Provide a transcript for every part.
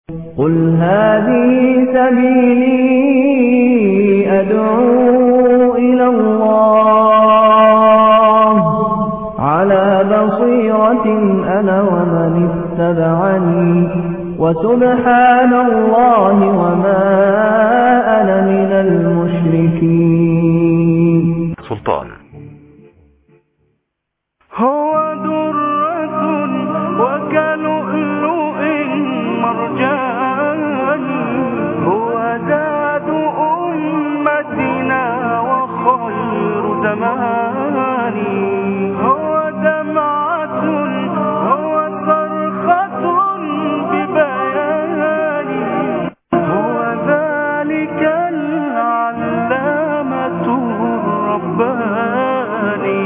قل هذه سبيلي أدعو إلى الله على بصيرة أنا ومن اتبعني وسبحان الله وما أنا من المشركين. سلطان هو درة وكلؤلؤ مرجان هو زاد أمتنا وخير زماني هو دمعة هو صرخة ببياني هو ذلك العلامة الرباني.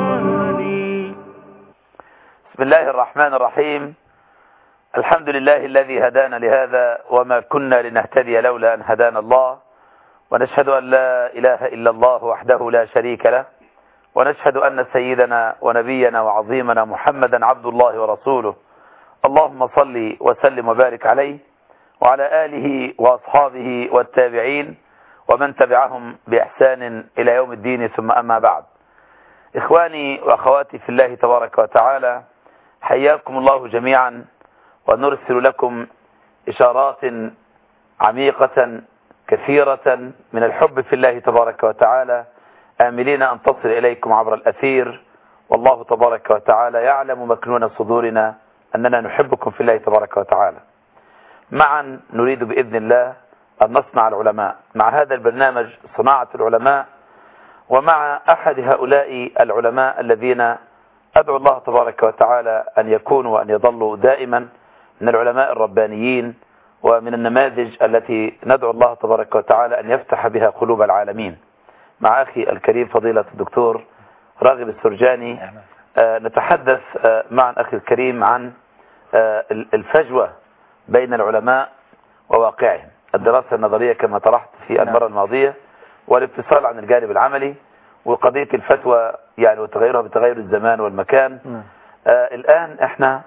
بسم الله الرحمن الرحيم. الحمد لله الذي هدانا لهذا وما كنا لنهتدي لولا أن هدانا الله، ونشهد أن لا إله إلا الله وحده لا شريك له، ونشهد أن سيدنا ونبينا وعظيمنا محمدا عبد الله ورسوله. اللهم صل وسلم وبارك عليه وعلى آله وأصحابه والتابعين ومن تبعهم بإحسان إلى يوم الدين، ثم أما بعد. إخواني وأخواتي في الله تبارك وتعالى، حياكم الله جميعا، ونرسل لكم إشارات عميقة كثيرة من الحب في الله تبارك وتعالى، آملين أن تصل إليكم عبر الأثير، والله تبارك وتعالى يعلم مكنون صدورنا أننا نحبكم في الله تبارك وتعالى. معا نريد بإذن الله أن نصنع العلماء، مع هذا البرنامج صناعة العلماء، ومع أحد هؤلاء العلماء الذين أدعو الله تبارك وتعالى أن يكونوا وأن يظلوا دائما من العلماء الربانيين ومن النماذج التي ندعو الله تبارك وتعالى أن يفتح بها قلوب العالمين. مع أخي الكريم فضيلة الدكتور راغب السرجاني نتحدث مع أخي الكريم عن الفجوة بين العلماء وواقعهم، الدراسة النظرية كما طرحت في المرة الماضية، والابتصال عن الجانب العملي، وقضية الفتوى يعني وتغيرها بتغير الزمان والمكان. الآن احنا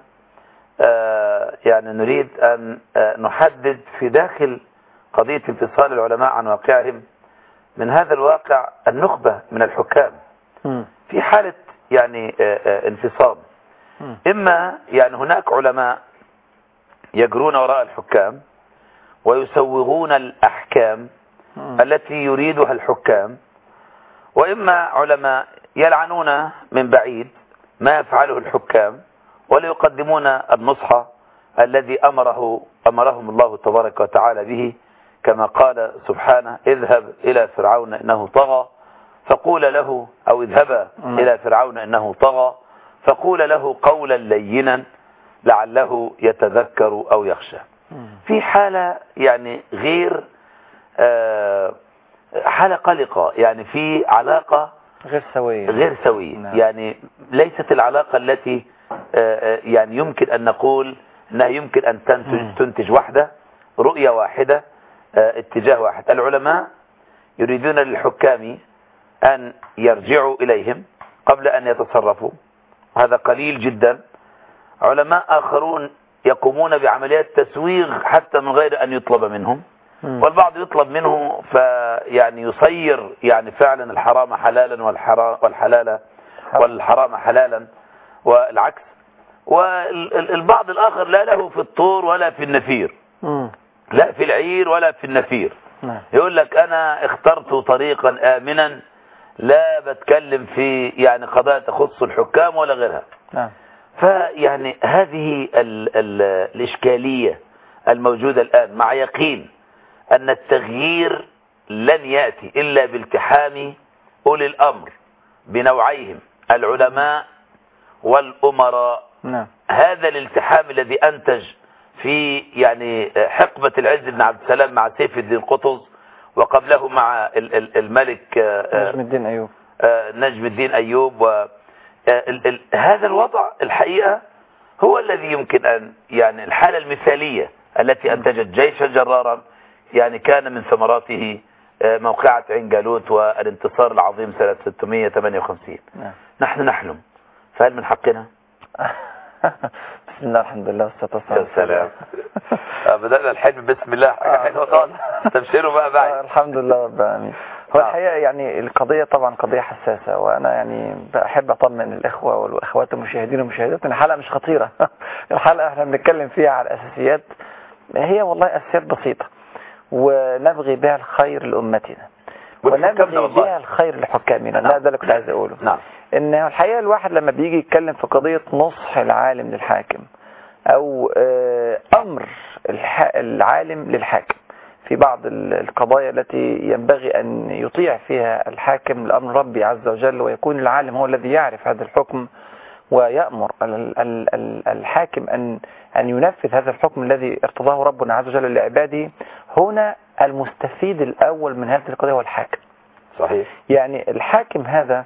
يعني نريد أن نحدد في داخل قضية انفصال العلماء عن واقعهم من هذا الواقع النخبة من الحكام في حالة يعني انفصام. إما يعني هناك علماء يجرون وراء الحكام ويسوغون الأحكام التي يريدها الحكام، وإما علماء يلعنون من بعيد ما يفعله الحكام وليقدمون النصح الذي أمرهم الله تبارك وتعالى به، كما قال سبحانه: اذهب إلى فرعون إنه طغى فقول له، أو اذهبا إلى فرعون إنه طغى فقول له قولا لينا لعله يتذكر أو يخشى. في حالة يعني غير حالة قلقة، يعني في علاقة غير سوية. نعم. يعني ليست العلاقة التي يعني يمكن أن نقول أنها يمكن أن تنتج وحدة، رؤية واحدة، اتجاه واحد. العلماء يريدون للحكام أن يرجعوا إليهم قبل أن يتصرفوا، هذا قليل جدا. علماء آخرون يقومون بعمليات تسويغ حتى من غير أن يطلب منهم، والبعض يطلب منه فيعني يصير يعني فعلا الحرام حلالا والحرام حلالا والعكس. والبعض الآخر لا له في الطور ولا في النفير، لا في العير ولا في النفير. يقول لك أنا اخترت طريقا آمنا لا بتكلم في يعني قضايا تخص الحكام ولا غيرها. فيعني هذه الإشكالية الموجودة الآن، مع يقين أن التغيير لن يأتي إلا بالتحام أولي الأمر بنوعيهم، العلماء والأمراء. هذا الالتحام الذي أنتج في يعني حقبة العز بن عبد السلام مع سيف الدين قطز، وقبله مع الملك نجم الدين أيوب. هذا الوضع الحقيقة هو الذي يمكن أن يعني الحالة المثالية التي أنتجت جيشا جرارا، يعني كان من ثمراته موقعة عين جالوت والانتصار العظيم سنة 658. نحن نحلم، فهل من حقنا؟ بسم الله الحمد لله والصلاة والسلام. يا سلام. بدأنا الحلم بسم الله، حاجة حلوة خالص. تبشروا بقى بعد. الحمد لله رب العالمين. هو الحقيقة يعني القضية طبعا قضية حساسة، وأنا يعني بحب أطمن الإخوة والأخوات المشاهدين والمشاهدات إن الحلقة مش خطيرة. الحلقة احنا بنتكلم فيها على الأساسيات، هي والله أساسيات بسيطة ونبغي بها الخير لأمتنا ونبغي بها الخير لحكامنا. لا ده اللي كنت عايز أقوله. نعم. إن الحقيقة الواحد لما بيجي يتكلم في قضية نصح العالم للحاكم أو أمر العالم للحاكم في بعض القضايا التي ينبغي أن يطيع فيها الحاكم لأمر ربي عز وجل، ويكون العالم هو الذي يعرف هذا الحكم ويأمر الحاكم أن ينفذ هذا الحكم الذي ارتضاه ربنا عز وجل لعباده. هنا المستفيد الأول من هذه القضية هو الحاكم. صحيح. يعني الحاكم هذا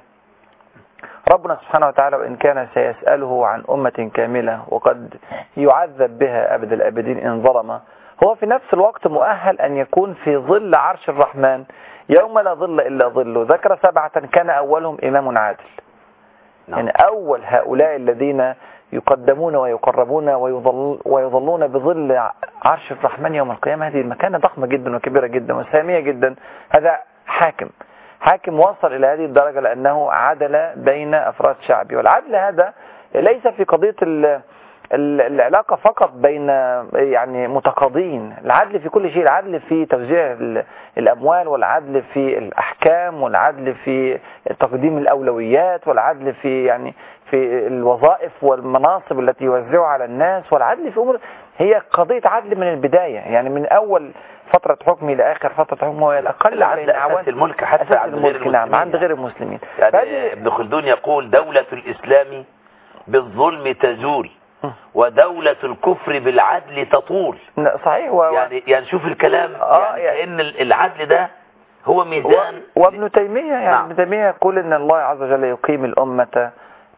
ربنا سبحانه وتعالى وإن كان سيسأله عن أمة كاملة وقد يعذب بها أبد الأبدين إن ظلم، هو في نفس الوقت مؤهل أن يكون في ظل عرش الرحمن يوم لا ظل إلا ظله. ذكر 7 كان أولهم إمام عادل. يعني أول هؤلاء الذين يقدمون ويقربون ويظلون بظل عرش الرحمن يوم القيامة، هذه المكانة ضخمة جدا وكبيرة جدا وسامية جدا. هذا حاكم وصل إلى هذه الدرجة لأنه عدل بين أفراد شعبه. والعدل هذا ليس في قضية العلاقة فقط بين يعني متقاضين، العدل في كل شيء، العدل في توزيع الأموال، والعدل في الأحكام، والعدل في تقديم الأولويات، والعدل في يعني في الوظائف والمناصب التي يوزعها على الناس، والعدل في أمور. هي قضية عدل من البداية، يعني من أول فترة حكمه إلى آخر فترة حكمه، هي الأقل على أساس الملك حتى عند غير المسلمين. نعم عند غير المسلمين. يعني ابن خلدون يقول دولة الإسلام بالظلم تزول ودولة الكفر بالعدل تطول. صحيح. يعني شوف الكلام، يعني كأن العدل ده هو ميزان. وابن تيمية يعني ابن تيمية يقول إن الله عز وجل يقيم الأمة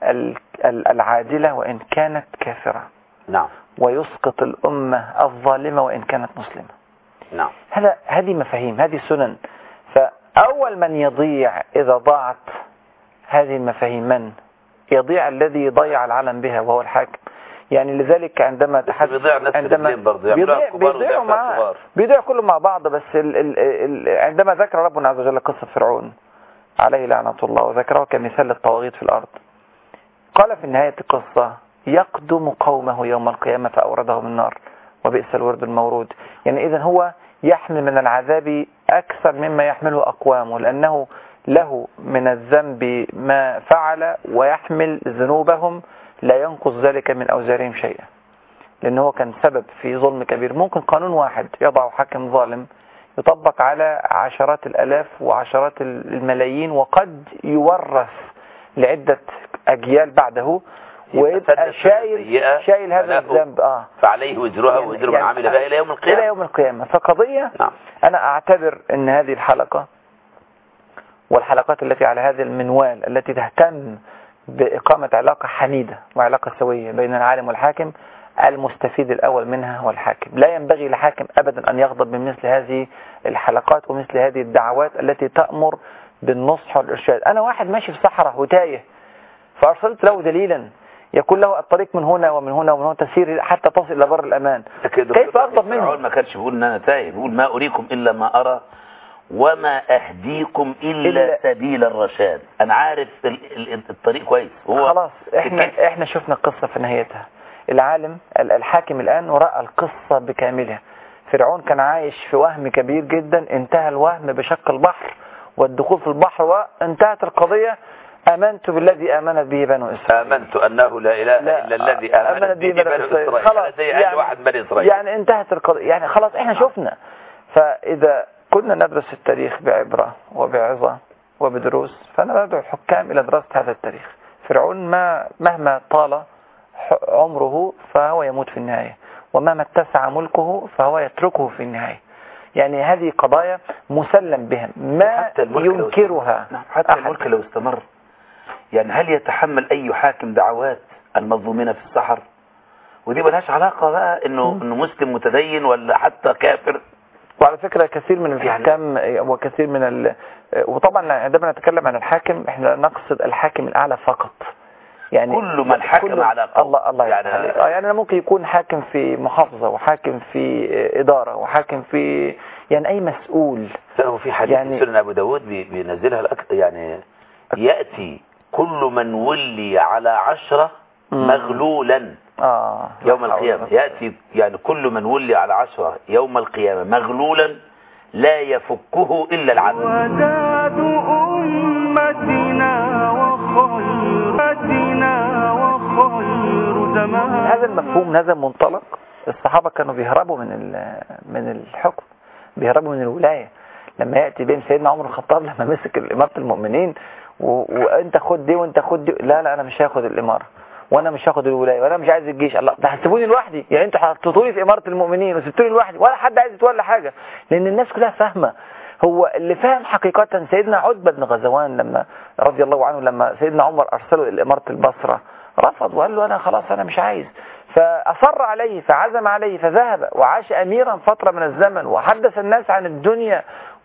العادلة وإن كانت كافرة. نعم. ويسقط الأمة الظالمة وإن كانت مسلمة. نعم. هذه مفاهيم، هذه سنن. فأول من يضيع إذا ضاعت هذه المفاهيم من يضيع؟ الذي ضيع العالم بها وهو الحاكم. يعني لذلك عندما بيضيع كله مع بعض. بس عندما ذكر ربنا عز وجل قصة فرعون عليه لعنة الله وذكره كمثال للطواغيت في الأرض، قال في نهاية القصة يقدم قومه يوم القيامة فأوردهم النار وبئس الورد المورود. يعني إذن هو يحمل من العذاب أكثر مما يحمله أقوامه، لأنه له من الذنب ما فعل ويحمل ذنوبهم لا ينقص ذلك من أوزارهم شيئا، لأنه هو كان سبب في ظلم كبير. ممكن قانون واحد يضع حاكم ظالم يطبق على عشرات الآلاف وعشرات الملايين، وقد يورث لعدة أجيال بعده، ويبقى شايل هذا الذنب. فعليه وزرها ووزر من عمل بها إلى يوم القيامة. فقضية أنا أعتبر أن هذه الحلقة والحلقات التي على هذا المنوال التي تهتم بإقامة علاقة حميدة وعلاقة سوية بين العالم والحاكم، المستفيد الأول منها هو الحاكم. لا ينبغي لحاكم أبدا أن يغضب من مثل هذه الحلقات ومثل هذه الدعوات التي تأمر بالنصح والإرشاد. أنا واحد ماشي في صحراء وتايه، فأرسلت له دليلا يقول له الطريق من هنا ومن هنا ومن هنا تسير حتى تصل إلى بر الأمان. كيف أغضب منه؟ ما كانش بيقول إن أنا تايه، بيقول ما أريكم إلا ما أرى وما أهديكم إلا سبيل الرشاد. أنا عارف الطريق كويس. هو خلاص إحنا شفنا القصة في نهايتها. العالم الحاكم الآن رأى القصة بكاملها. فرعون كان عايش في وهم كبير جدا، انتهى الوهم بشق البحر والدخول في البحر وانتهت القضية. آمنت بالذي آمنت به بنو إسرائيل. آمنت أنه لا إله إلا الذي آمنت به بنو إسرائيل. خلاص يعني واحد بني إسرائيل. يعني انتهت القضية، يعني خلاص إحنا شفنا. فإذا كنا ندرس التاريخ بعبرة وبعظة وبدروس، فأنا بدعو الحكام إلى دراسة هذا التاريخ. فرعون مهما طال عمره فهو يموت في النهاية، ومهما اتسع ملكه فهو يتركه في النهاية. يعني هذه قضايا مسلم بها ما ينكرها. حتى الملك لو استمر، يعني هل يتحمل أي حاكم دعوات المظلومين في السحر؟ ودي ملهاش علاقة بقى إنه مسلم متدين ولا حتى كافر. وعلى فكرة كثير من الحكام وكثير من وطبعا عندما نتكلم عن الحاكم احنا نقصد الحاكم الأعلى فقط. يعني كل من حكم على قوم. الله يعني يعني أنا ممكن يكون حاكم في محافظة وحاكم في إدارة وحاكم في يعني أي مسؤول. هو في حديث يعني سنن أبو داود بينزلها يعني يأتي كل من ولي على 10 مغلولا يوم القيامة. يأتي يعني كل من ولي على 10 يوم القيامة مغلولا لا يفكه إلا العدل. وداد أمتنا وخير زمان. هذا المفهوم، هذا المنطلق، الصحابة كانوا بيهربوا من الحكم، بيهربوا من الولاية. لما يأتي بين سيدنا عمر الخطاب لما مسك إمارة المؤمنين وانت خد دي وانت خد دي، لا انا مش هاخد الإمارة وانا مش هاخد الولاية وانا مش عايز الجيش. الله، ده هتسيبوني لوحدي؟ يعني انتوا حطيتوني في إمارة المؤمنين وسبتوني لوحدي ولا حد عايز يتولى حاجة؟ لأن الناس كلها فاهمة. هو اللي فاهم حقيقة سيدنا عتبة بن غزوان لما رضي الله عنه، لما سيدنا عمر أرسله إلى إمارة البصرة رفض وقال له أنا خلاص أنا مش عايز، فأصر عليه فعزم عليه فذهب وعاش أميرا فترة من الزمن وحدث الناس عن الدنيا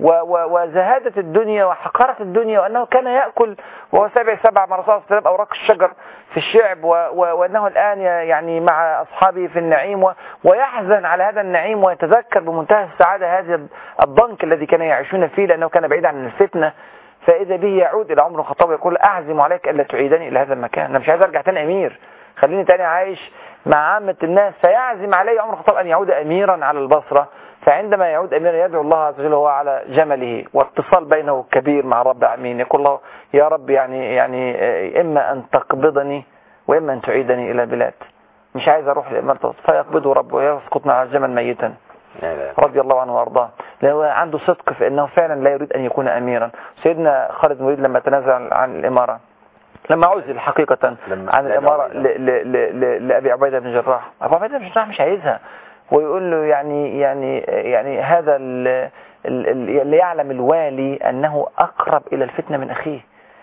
وزهادة الدنيا وحقارة الدنيا، وأنه كان يأكل وهو سبع مرات السلام أوراق الشجر في الشعب، وأنه الآن يعني مع أصحابه في النعيم ويحزن على هذا النعيم ويتذكر بمنتهى السعادة هذا الضنك الذي كانوا يعيشون فيه لأنه كان بعيد عن الفتنة. فإذا به يعود إلى عمر الخطاب يقول أعزم عليك ألا تعيدني إلى هذا المكان، أنا مش عايز أرجع تاني أمير، خليني تاني عايش مع عامة الناس. فيعزم علي عمر الخطاب أن يعود أميرا على البصرة. فعندما يعود أميرا يدعو الله عز وجل وهو على جمله، واتصال بينه كبير مع رب العالمين، يقول الله يا رب يعني إما أن تقبضني وإما أن تعيدني إلى بلاد، مش عايز أروح لإمارة. فيقبضه ربه ويسقطنا على الجمل ميتا رضي الله عنه وارضاه، لأنه عنده صدق في أنه فعلا لا يريد أن يكون أميرا. سيدنا خالد بن الوليد لما تنازل عن الإمارة، لما عزل حقيقة عن الإمارة لأبي عبيدة بن جراح، أبو عبيدة بن جراح مش عايزها، ويقول له يعني هذا اللي يعلم الوالي أنه أقرب إلى الفتنة من أخيه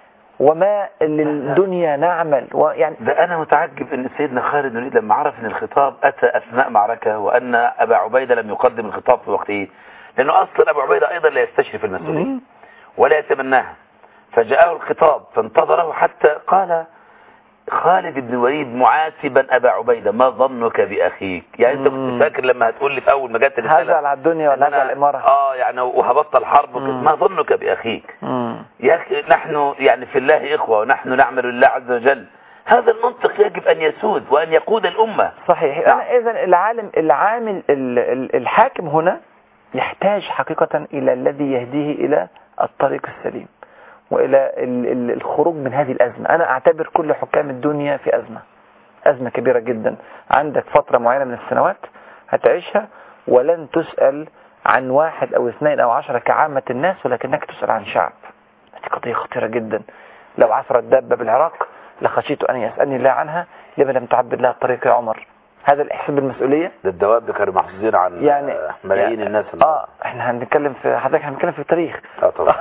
وما للدنيا نعمل. ويعني ده أنا متعجب أن سيدنا خالد بن الوليد لما عرف أن الخطاب أتى أثناء معركة وأن أبا عبيدة لم يقدم الخطاب في وقته، لأنه أصلا أبو عبيدة أيضا لا يستشرف المسؤولية ولا يتمناها، فجاءه الخطاب فانتظره حتى قال خالد بن الوليد معاتبا أبا عبيدة ما ظنك بأخيك؟ يعني أنت كنت فاكر لما هتقول لي في أول ما جت الرسالة هذا على الدنيا ولا هذا على الإمارة يعني وهبطل حرب ما ظنك بأخيك؟ يا أخي نحن يعني في الله إخوة ونحن نعمل لله عز وجل. هذا المنطق يجب أن يسود وأن يقود الأمة. صحيح. إذن العامل الحاكم هنا يحتاج حقيقة إلى الذي يهديه إلى الطريق السليم وإلى الخروج من هذه الأزمة. أنا أعتبر كل حكام الدنيا في أزمة كبيرة جدا. عندك فترة معينة من السنوات هتعيشها ولن تسأل عن 1 أو 2 أو 10 كعامة الناس، ولكنك تسأل عن شعب. هذه قضية خطيرة جدا. لو عثرت دابة بالعراق لخشيت أن يسألني الله عنها لما لم تعبد لها الطريق يا عمر. هذا الإحساس بالمسؤولية. ده الدواب كانوا محظوظين عن يعني ملايين الناس. احنا هنتكلم في حضرتك، هنتكلم في التاريخ. طبعا.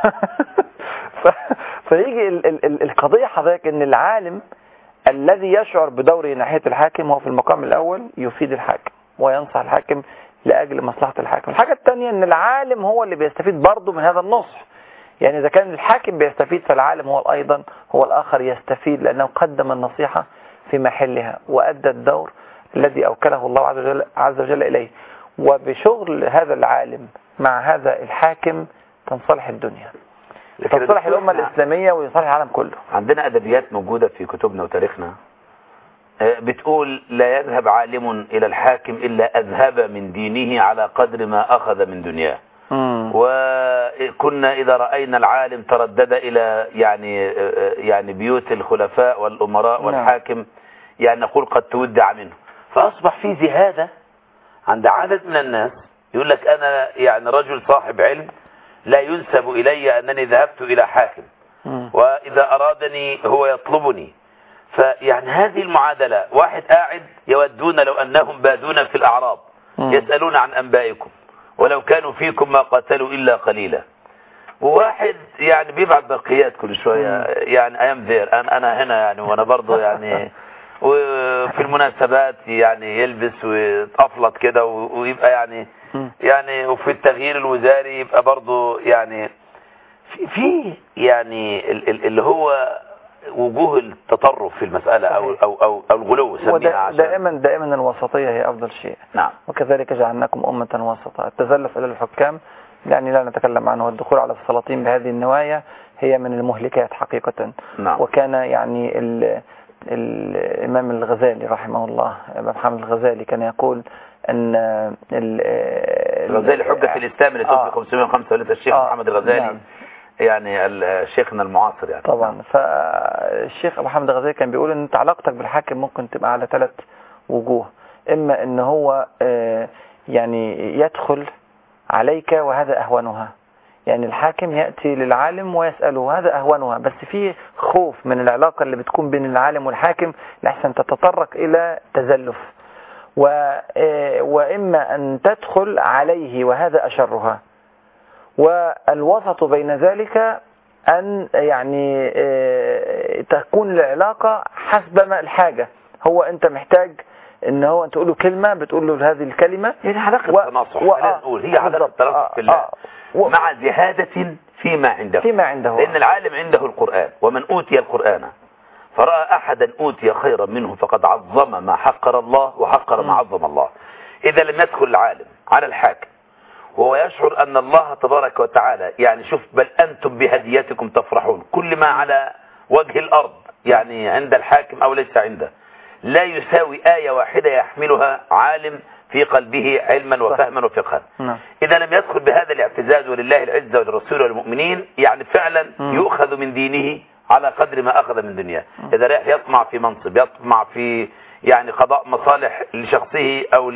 فيجي القضية حضرتك ان العالم الذي يشعر بدوره ناحية الحاكم هو في المقام الأول يفيد الحاكم وينصح الحاكم لأجل مصلحة الحاكم. الحاجة الثانية ان العالم هو اللي بيستفيد برضه من هذا النصح. يعني إذا كان الحاكم بيستفيد فالعالم هو أيضا هو الآخر يستفيد، لأنه قدم النصيحة في محلها وأدى الدور الذي أوكله الله عز وجل إليه. وبشغل هذا العالم مع هذا الحاكم تنصلح الدنيا، تنصلح الأمة الإسلامية ويصلح العالم كله. عندنا أدبيات موجودة في كتبنا وتاريخنا بتقول لا يذهب عالم إلى الحاكم إلا أذهب من دينه على قدر ما أخذ من دنياه. وكنا إذا رأينا العالم تردد إلى يعني بيوت الخلفاء والأمراء والحاكم يعني نقول قد تودع منه. فأصبح في زهادة عند عدد من الناس يقول لك أنا يعني رجل صاحب علم لا ينسب إلي أنني ذهبت إلى حاكم، وإذا أرادني هو يطلبني. فيعني هذه المعادلة، واحد قاعد يودون لو أنهم بادون في الأعراب يسألون عن أنبائكم ولو كانوا فيكم ما قاتلوا إلا قليلا، وواحد يعني بيبعت برقيات كل شوية يعني أيام ذير أنا هنا يعني وأنا برضو يعني وفي المناسبات يعني يلبس ويتأفلط كده ويبقى يعني وفي التغيير الوزاري يبقى برضو يعني في يعني اللي هو وجوه التطرف في المسألة أو الغلو سميها دائما الوسطية هي أفضل شيء. نعم. وكذلك جعلناكم أمة وسطا. التزلف إلى الحكام يعني لا نتكلم عنه، والدخول على السلاطين بهذه النوايا هي من المهلكات حقيقة. نعم. وكان يعني الإمام الغزالي رحمه الله، محمد الغزالي، كان يقول أن الغزالي حجة في الإسلام اللي توفي 535 الشيخ محمد الغزالي. نعم. يعني شيخنا المعاصر يعني. طبعا. فالشيخ محمد الغزالي كان بيقول ان علاقتك بالحاكم ممكن تبقى على 3 وجوه. اما ان هو يعني يدخل عليك وهذا اهونها، يعني الحاكم يأتي للعالم ويسأله، هذا اهونها، بس في خوف من العلاقة اللي بتكون بين العالم والحاكم لحسن تتطرق الى تزلف. واما ان تدخل عليه وهذا اشرها. والوسط بين ذلك أن يعني تكون العلاقة حسب ما الحاجة. هو أنت محتاج إن هو أنت تقول له كلمة، بتقول له هذه الكلمة، يعني علاقة تناصح. نقول هي علاقة تناصح في الله مع زهادة فيما عنده. لأن العالم عنده القرآن، ومن أوتي القرآن فرأى أحدا أوتي خيرا منه فقد عظم ما حقر الله وحقر ما عظم الله. إذا لم يدخل العالم على الحاكم وهو يشعر أن الله تبارك وتعالى يعني شوف بل أنتم بهديتكم تفرحون، كل ما على وجه الأرض يعني عند الحاكم أو ليس عنده لا يساوي آية واحدة يحملها عالم في قلبه علما وفهما وفقها. إذا لم يدخل بهذا الاعتزاز ولله العزة وللرسول والمؤمنين يعني فعلا يؤخذ من دينه على قدر ما أخذ من دنياه. إذا راح يطمع في منصب، يطمع في يعني قضاء مصالح لشخصه أو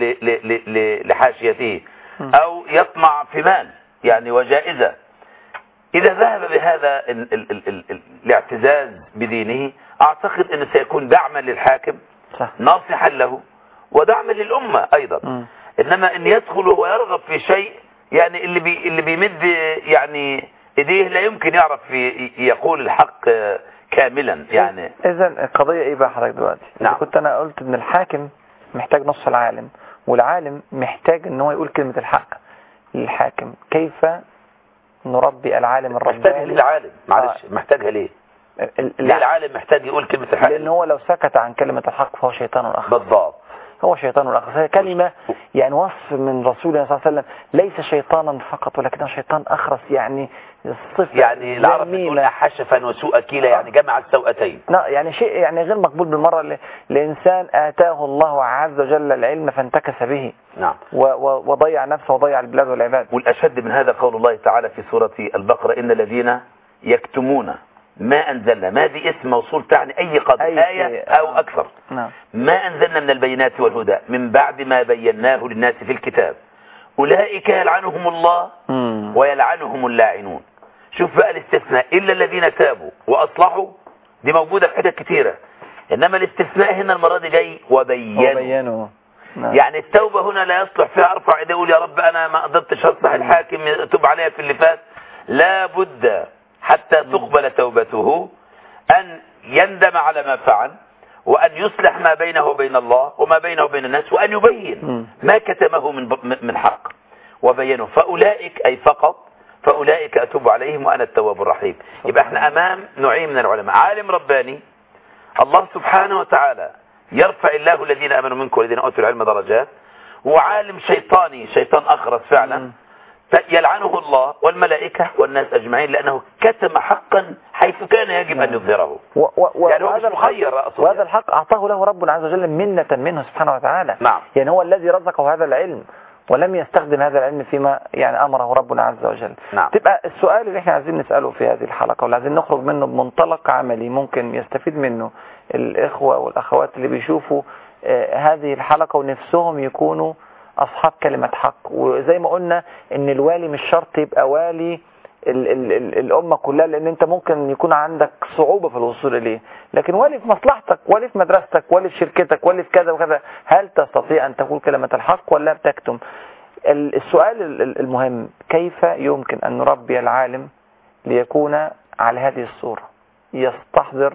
لحاشيته، أو يطمع في مال يعني وجائزة، إذا ذهب بهذا الاعتزاز بدينه أعتقد أنه سيكون دعما للحاكم، ناصحا له، ودعما للأمة أيضا. إنما أن يدخل ويرغب في شيء يعني اللي بيمد يعني إيديه لا يمكن يعرف يقول الحق كاملا يعني. إذا القضية إيه بقى حضرتك دلوقتي؟ نعم. كنت أنا قلت أن الحاكم محتاج نص العالم، والعالم محتاج ان هو يقول كلمة الحق للحاكم. كيف نربي العالم الرباني؟ محتاجها ليه العالم؟ معلش محتاجها ليه؟ ليه العالم محتاج يقول كلمة الحق؟ لان هو لو سكت عن كلمة الحق فهو شيطان اخر. بالضبط، هو شيطان اخر. هي كلمة يعني وصف من رسولنا صلى الله عليه وسلم، ليس شيطانا فقط ولكنه شيطان اخرس، يعني صفة يعني العرب بتقول حشفا وسوء كيلا، يعني جمع السوءتين. لا يعني شيء يعني غير مقبول بالمرة لإنسان آتاه الله عز وجل العلم فانتكس به. نعم. وضيع نفسه وضيع البلاد والعباد. والأشد من هذا قول الله تعالى في سورة البقرة إن الذين يكتمون ما أنزلنا، ما دي اسم موصول تعني أي قدر، آية أو أكثر. نعم. ما أنزلنا من البينات والهدى من بعد ما بيناه للناس في الكتاب أولئك يلعنهم الله ويلعنهم اللاعنون. شوف بقى الاستثناء، إلا الذين تابوا وأصلحوا، دي موجودة في حتت كتيرة، إنما الاستثناء هنا المرة دي جاي وبينوا. نعم. يعني التوبة هنا لا يصلح فيها أرفع إيدي أقول يا رب أنا ما قدرتش أصلح الحاكم تب عليها في اللي فات. لا بد حتى تقبل توبته أن يندم على ما فعل، وأن يصلح ما بينه وبين الله وما بينه وبين الناس، وأن يبين ما كتمه من حق وبينه. فأولئك أي فقط فأولئك أتوب عليهم وأنا التواب الرحيم. يبقى احنا أمام نوعين من العلماء، عالم رباني الله سبحانه وتعالى يرفع الله الذين آمنوا منكم والذين أوتوا العلم درجات، وعالم شيطاني شيطان أخرس فعلا يلعنه الله والملائكة والناس أجمعين لأنه كتم حقا حيث كان يجب أن يظهره. يعني هو مش مخير رأسه، وهذا الحق أعطاه له ربنا عز وجل منة منه سبحانه وتعالى. نعم. يعني هو الذي رزقه هذا العلم ولم يستخدم هذا العلم فيما يعني أمره ربنا عز وجل. نعم. تبقى السؤال اللي احنا عايزين نسأله في هذه الحلقة واللي عايزين نخرج منه بمنطلق عملي ممكن يستفيد منه الإخوة والأخوات اللي بيشوفوا هذه الحلقة ونفسهم يكونوا أصحاب كلمة حق. وزي ما قلنا إن الوالي مش شرط يبقى والي الأمة كلها، لأن أنت ممكن يكون عندك صعوبة في الوصول إليه، لكن والي في مصلحتك، والي في مدرستك، والي في شركتك، والي في كذا وكذا. هل تستطيع أن تقول كلمة الحق ولا بتكتم؟ السؤال المهم كيف يمكن أن نربي العالم ليكون على هذه الصورة، يستحضر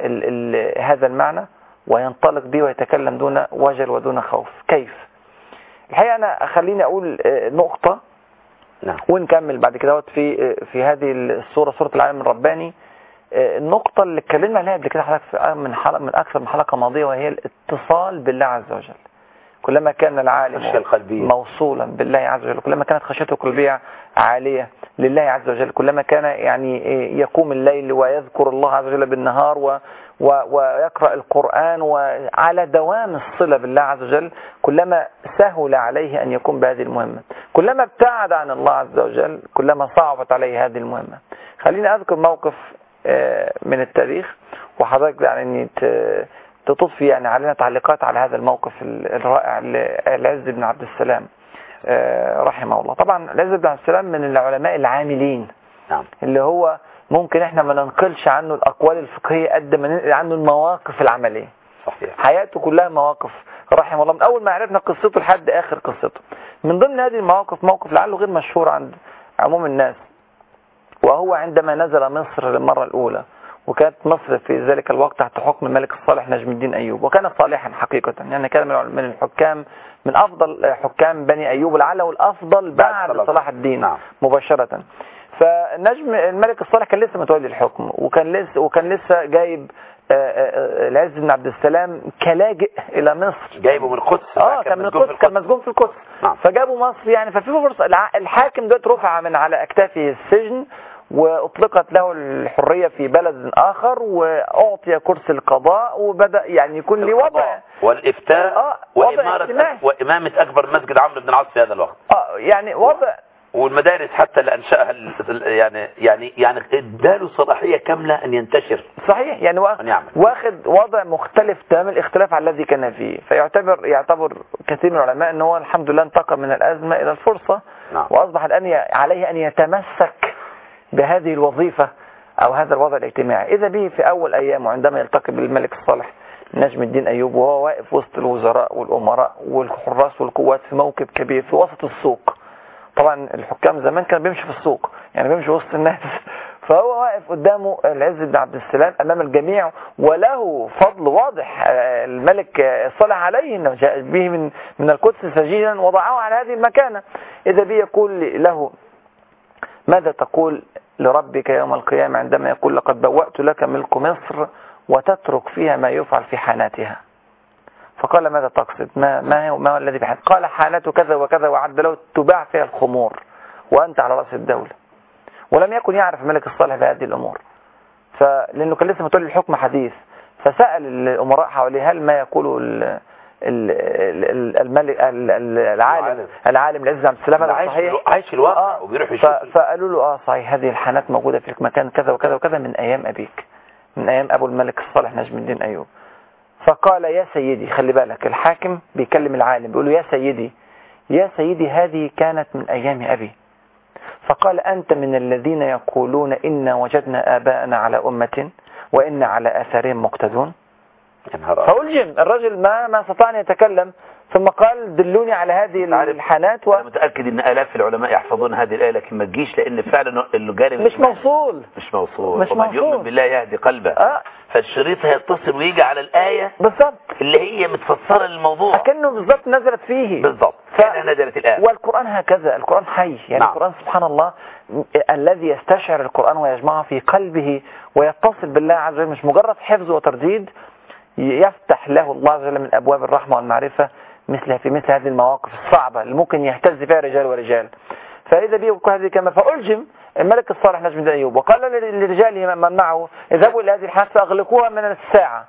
هذا المعنى وينطلق به ويتكلم دون وجل ودون خوف؟ كيف؟ الحقيقة أنا خليني أقول نقطة. نعم. ونكمل بعد كده في هذه الصورة، صورة العالم الرباني. النقطة اللي اتكلمنا عليها قبل كده حضرتك من أكثر من حلقة ماضية، وهي الاتصال بالله عز وجل. كلما كان العالم موصولا بالله عز وجل، كلما كانت خشيته القلبية عالية لله عز وجل، كلما كان يعني يقوم الليل ويذكر الله عز وجل بالنهار ويقرأ القرآن وعلى دوام الصلة بالله عز وجل، كلما سهل عليه أن يقوم بهذه المهمة. كلما ابتعد عن الله عز وجل كلما صعبت عليه هذه المهمة. خليني أذكر موقف من التاريخ، وحضرتك يعني تضفي يعني علينا تعليقات على هذا الموقف الرائع للعز بن عبد السلام رحمه الله. طبعا العز بن عبد السلام من العلماء العاملين، نعم. اللي هو ممكن احنا ما ننقلش عنه الأقوال الفقهية قد ما ننقل عنه المواقف العملية. صحيح. حياته كلها مواقف رحمه الله، من أول ما عرفنا قصته لحد آخر قصته. من ضمن هذه المواقف موقف لعله غير مشهور عند عموم الناس، وهو عندما نزل مصر للمرة الأولى، وكانت مصر في ذلك الوقت تحت حكم الملك الصالح نجم الدين أيوب، وكان صالحا حقيقة، يعني كان من الحكام، من أفضل حكام بني أيوب، لعله الأفضل بعد صلاح الدين. نعم. مباشرة. فنجم الملك الصالح كان لسه متولي الحكم، وكان لسه جايب العز بن عبد السلام كلاجئ إلى مصر، جايبه من القدس. كان من القدس، كان مسجون في القدس. نعم. فجابوا مصر يعني، ففي فرصة الحاكم دلوقتي رفع من على أكتافه السجن، وأطلقت له الحرية في بلد آخر، وأعطي كرسي القضاء، وبدأ يعني يكون لي وضع والإفتاء وإمامة أكبر مسجد عمرو بن العاص في هذا الوقت. يعني وضع، والمدارس حتى اللي أنشأها يعني اداله صلاحية كاملة أن ينتشر. صحيح، يعني واخد وضع مختلف تمام الاختلاف على الذي كان فيه. فيعتبر كثير من العلماء أنه الحمد لله انتقل من الأزمة إلى الفرصة. نعم. وأصبح الآن عليه أن يتمسك بهذه الوظيفة أو هذا الوضع الاجتماعي. إذا به في أول أيامه عندما يلتقي بالملك الصالح نجم الدين أيوب، وهو واقف وسط الوزراء والأمراء والحراس والقوات في موكب كبير في وسط السوق. طبعا الحكام زمان كانوا بيمشوا في السوق، يعني بيمشوا وسط الناس. فهو واقف قدامه العز بن عبد السلام أمام الجميع، وله فضل واضح. الملك الصالح عليه أنه جاء به من القدس سجينا وضعه على هذه المكانة. إذا به يقول له: ماذا تقول لربك يوم القيامة عندما يقول: لقد بوأت لك ملك مصر وتترك فيها ما يفعل في حاناتها؟ فقال: ماذا تقصد؟ ما هو الذي بحث؟ قال: حانته كذا وكذا، وعد له تباع فيها الخمور وأنت على رأس الدولة. ولم يكن يعرف الملك الصالح بهذه الأمور، لأنه كان لسه متولي الحكم حديث. فسأل الأمراء حواليه: هل ما يقوله الملك العالم العز بن عبد السلام هذا صحيح؟ عايش الواقع وبيروح يشوف. فقالوا له: صحيح، هذه الحانات موجودة في مكان كذا وكذا وكذا من أيام أبيك، من أيام أبو الملك الصالح نجم الدين أيوب. فقال: يا سيدي، خلي بالك، الحاكم بيكلم العالم بيقول له: يا سيدي، يا سيدي، هذه كانت من أيام أبي. فقال: أنت من الذين يقولون إنا وجدنا آباءنا على أمة وإنا على آثارهم مقتدون. فألجم الرجل، ما استطاع أن يتكلم، ثم قال: دلوني على هذه الحانات. أنا متأكد أن آلاف العلماء يحفظون هذه الآية، لكن ما تجيش، لأن فعلا اللي جاري مش موصول. ومن يؤمن بالله يهدي قلبه. فالشريط هيتصل ويجي على الآية بالضبط اللي هي متفسرة للموضوع، أكنه بالضبط نزلت فيه. بالضبط نزلت الآية. والقرآن هكذا، القرآن حي، يعني نعم. القرآن سبحان الله الذي يستشعر القرآن ويجمعه في قلبه ويتصل بالله عز وجل، مش مجرد حفظ وترديد، يفتح له الله عز وجل من أبواب الرحمة والمعرفة في مثل هذه المواقف الصعبة اللي ممكن يهتز فيها رجال ورجال. فإذا به هذه كما فألجم الملك الصالح نجم الدين أيوب، وقال لرجاله من معه: اذهبوا إلى هذه الحانات فأغلقوها من الساعة.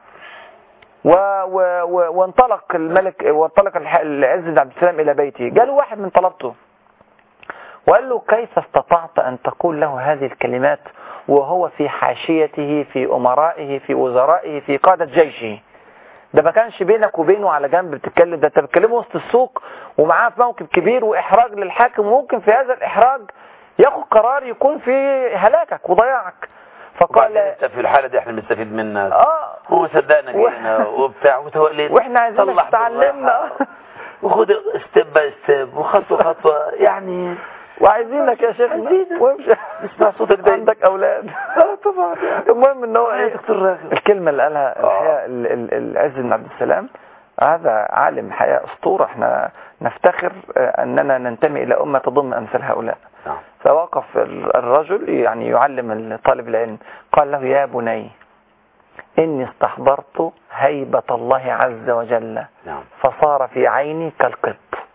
وانطلق الملك، وانطلق العز بن عبد السلام إلى بيته. جاء له واحد من طلبته وقال له: كيف استطعت أن تقول له هذه الكلمات وهو في حاشيته، في أمرائه، في وزرائه، في قادة جيشه؟ ده ما كانش بينك وبينه على جنب بتتكلم، ده انت بتكلمه وسط السوق ومعاه في موكب كبير وإحراج للحاكم، وممكن في هذا الإحراج ياخد قرار يكون في هلاكك وضياعك. فقال: انت في الحالة دي احنا بنستفيد منها. هو صدقنا جينا وبتاع وتوليت، واحنا عايزين نتعلمنا وخد ستيب باي ستيب وخطوة خطوة يعني، وعايزينك يا شيخ وامشي نسمع صوتك ده. عندك اولاد طبعا. المهم ان هو الكلمة اللي قالها الحقيقة العز بن عبد السلام، هذا عالم حقيقة أسطورة. احنا نفتخر أننا ننتمي إلى أمة تضم أمثال هؤلاء. فوقف الرجل يعني يعلم طالب العلم، قال له: يا بني، إني استحضرت هيبة الله عز وجل، نعم. فصار في عيني كالقط.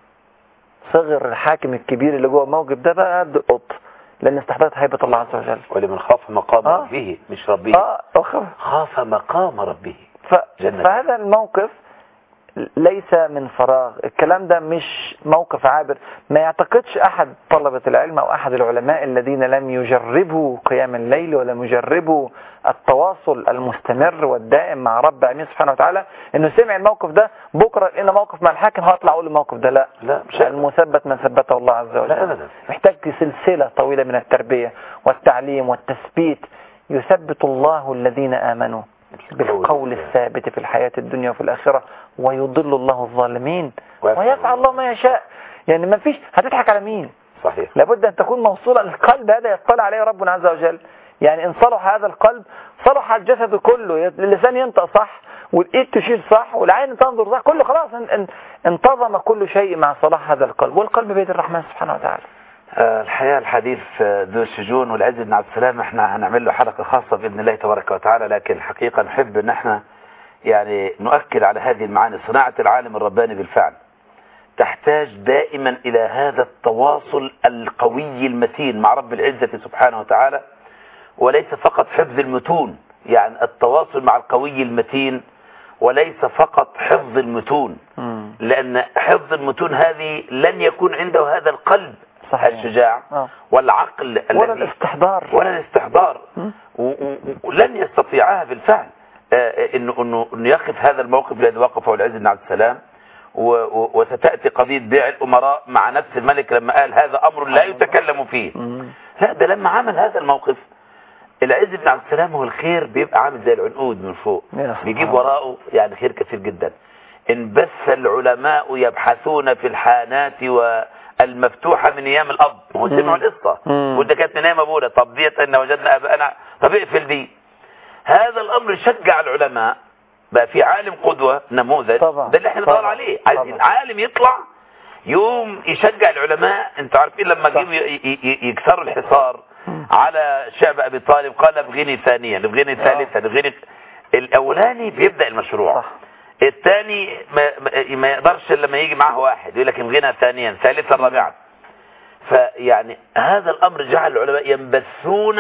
صغر الحاكم الكبير اللي جوه الموقف ده بقى قد القط، لأن استحضرت هيبة الله عز وجل. ولمن خاف مقام ربه، مش ربه، خاف مقام ربه. فهذا الموقف ليس من فراغ، الكلام ده مش موقف عابر. ما يعتقدش أحد طلبة العلم أو أحد العلماء الذين لم يجربوا قيام الليل ولم يجربوا التواصل المستمر والدائم مع رب العالمين سبحانه وتعالى إنه سمع الموقف ده بكرة إن موقف مع الحاكم هطلع أقول الموقف ده. لا مش المثبت من ثبته الله عز وجل. لا أبدا. محتاج سلسلة طويلة من التربية والتعليم والتثبيت. يثبت الله الذين آمنوا بالقول الثابت في الحياة الدنيا وفي الآخرة، ويضل الله الظالمين ويفعل الله ما يشاء. يعني ما فيش، هتضحك على مين؟ صحيح. لابد أن تكون موصولا القلب، هذا يطلع عليه ربنا عز وجل. يعني إن صلح هذا القلب صلح الجسد كله، اللسان ينطق صح، والإيد تشير صح، والعين تنظر صح، كله خلاص انتظم كل شيء مع صلاح هذا القلب، والقلب بيد الرحمن سبحانه وتعالى. الحقيقة الحديث ذو الشجون والعز بن عبد السلام احنا هنعمل له حلقة خاصة بإذن الله تبارك وتعالى، لكن الحقيقة نحب ان احنا يعني نؤكد على هذه المعاني. صناعة العالم الرباني بالفعل تحتاج دائما إلى هذا التواصل القوي المتين مع رب العزة سبحانه وتعالى، وليس فقط حفظ المتون، يعني التواصل مع القوي المتين وليس فقط حفظ المتون، لأن حفظ المتون هذه لن يكون عنده هذا القلب الشجاع والعقل ولا الاستحضار ولن يستطيعها بالفعل انه يقف هذا الموقف الذي وقفه العز بن عبد السلام. وستأتي قضية بيع الأمراء مع نفس الملك لما قال هذا أمر لا يتكلم فيه. لا، ده لما عمل هذا الموقف العز بن عبد السلام هو الخير بيبقى عامل زي العنقود من فوق، بيجيب وراءه يعني خير كثير جدا. إن بث العلماء يبحثون في الحانات والمفتوحة من أيام الأب، هو سمعوا القصة وده كانت من أيام أبونا، طب ديت إن وجدنا أباءنا، طب اقفل دي. هذا الأمر شجع العلماء، بقى في عالم قدوة نموذج طبعا. ده اللي احنا ندور عليه، عايزين عالم يطلع يوم يشجع العلماء. انتوا عارفين لما جيبوا يكسروا الحصار على شعب أبي طالب، قال ابغني ثانيا، ابغني ثالثا، ابغني. الأولاني بيبدأ المشروع صح. الثاني ما يقدرش لما يجي معه واحد يقول لك ابغنا ثانيا ثالثا رابعا. فيعني هذا الأمر جعل العلماء ينبثون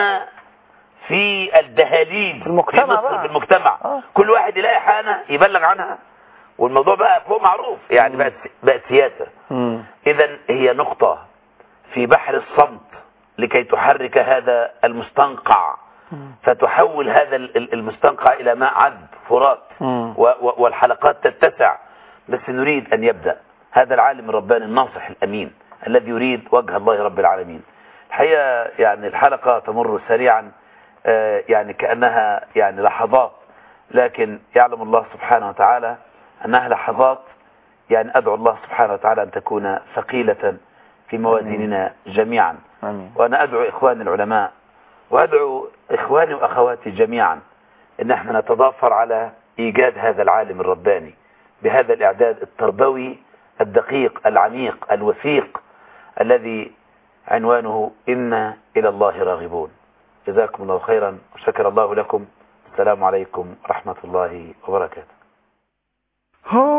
في الدهاليز في المجتمع كل واحد يلاقي حانة يبلغ عنها، والموضوع بقى فوق معروف، يعني بقت سياسة. إذا هي نقطة في بحر الصمت لكي تحرك هذا المستنقع، فتحول هذا المستنقع إلى ماء عذب فرات، والحلقات تتسع. بس نريد أن يبدأ هذا العالم الرباني الناصح الأمين الذي يريد وجه الله رب العالمين. الحقيقة يعني الحلقة تمر سريعا، يعني كأنها يعني لحظات، لكن يعلم الله سبحانه وتعالى أنها لحظات. يعني أدعو الله سبحانه وتعالى أن تكون ثقيلة في موازيننا جميعا. وأنا أدعو إخواني العلماء وأدعو إخواني وأخواتي جميعا أن احنا نتضافر على إيجاد هذا العالم الرباني بهذا الإعداد التربوي الدقيق العميق الوثيق الذي عنوانه إنا إلى الله راغبون. جزاكم الله خيرا وشكر الله لكم. السلام عليكم ورحمة الله وبركاته.